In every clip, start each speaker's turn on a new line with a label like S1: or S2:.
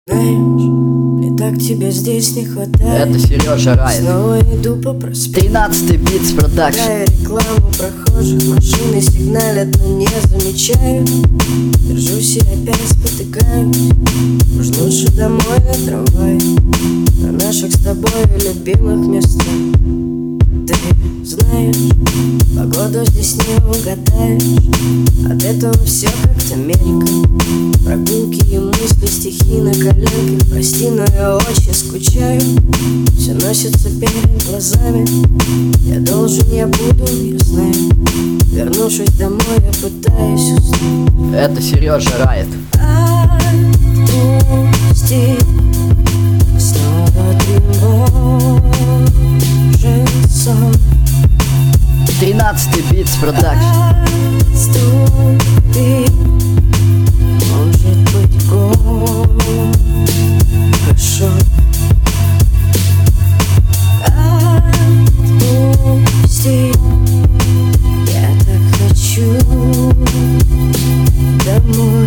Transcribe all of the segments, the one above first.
S1: Знаешь, мне так тебя здесь не хватает.
S2: Это Сережа Райт.
S1: Снова иду по проспекту.
S2: 13-й Beats Production.
S1: Рекламу прохожих, машины сигналят, но не замечаю. Держусь и опять спотыкаюсь. Может, лучше домой на трамвай, на наших с тобой любимых местах. Ты знаешь, погоду здесь не угадаешь. От этого все как-то мельком. Прогулки и мысли, стихи на коленке. Прости, но я очень скучаю. Все носится перед глазами. Я должен, я буду, я знаю. Вернувшись домой, я пытаюсь уснуть.
S2: Это Сережа Райт.
S1: Отпусти, снова тревожен сон.
S2: 13-й Beats Production.
S1: Отступи, может быть, хорошо. Отпусти, я так хочу домой.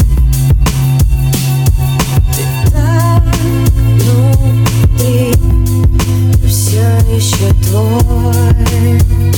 S1: Ты так внутри, все еще твой.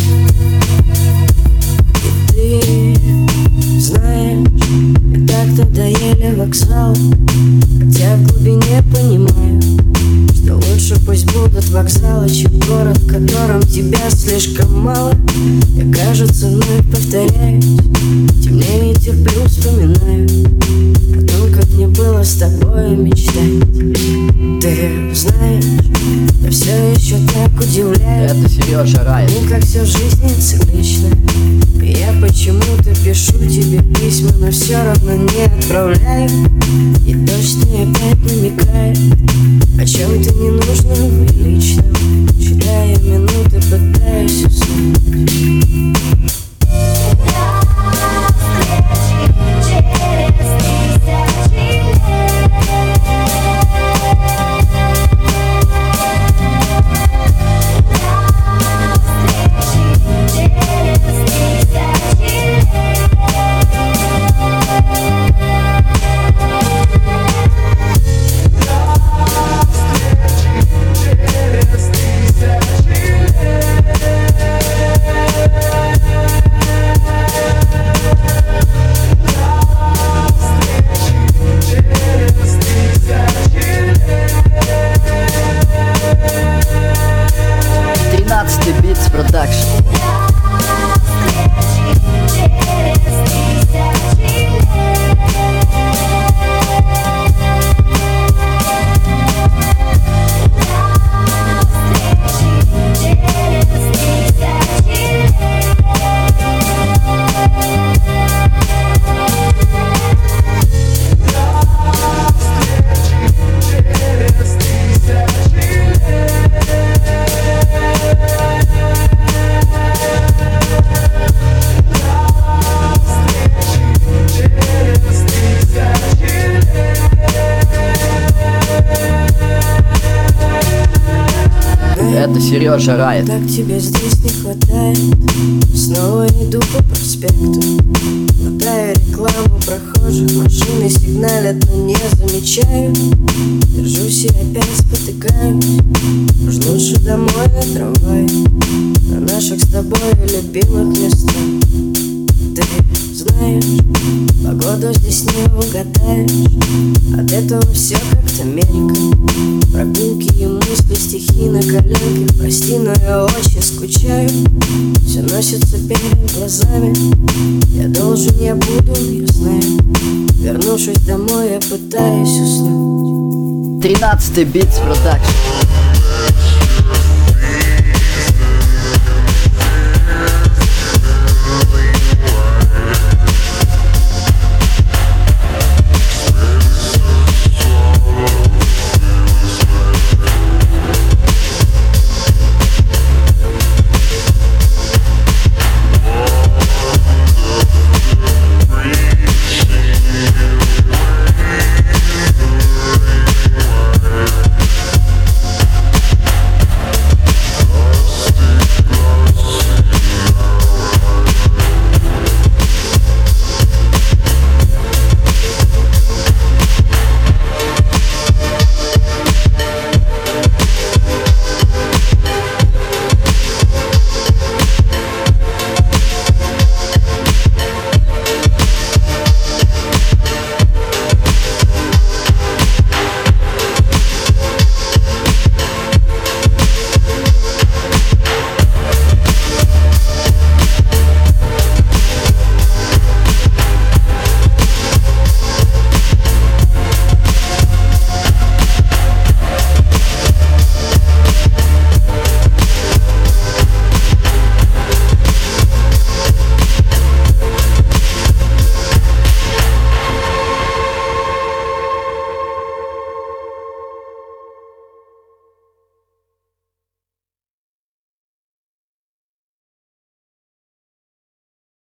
S1: Знаешь, мне так надоели вокзалы, хотя в глубине понимаю, что лучше пусть будут вокзалы, чем город, в котором тебя слишком мало. Я, кажется, вновь повторяюсь, темнее не терплю, вспоминаю о том, как мне было с тобой мечтать. Ты знаешь, я все еще так удивляюсь.
S2: Это Сережа Райт.
S1: Ну, как все в жизни циклично. И я почему-то пишу тебе письма, но все равно не отправляю. И дождь мне опять намекает о чем-то ненужном и личном. Считая минуты, пытаюсь уснуть.
S2: Beats Production. Это Сережа Райт.
S1: Так тебя здесь не хватает. Снова иду по проспекту, мотаю рекламу прохожих, машины сигналят, но не замечаю. Держусь и опять спотыкаюсь. Может, лучше домой на трамвай, на наших с тобой любимых местах. Ты знаешь, погоду здесь не угадаешь. От этого все как-то мельком. Прогулки и мысли, стихи на коленке. Прости, но я очень скучаю. Все носится перед глазами. Я должен, я буду, я знаю. Вернувшись домой, я пытаюсь уснуть.
S2: 13-й Beats Production.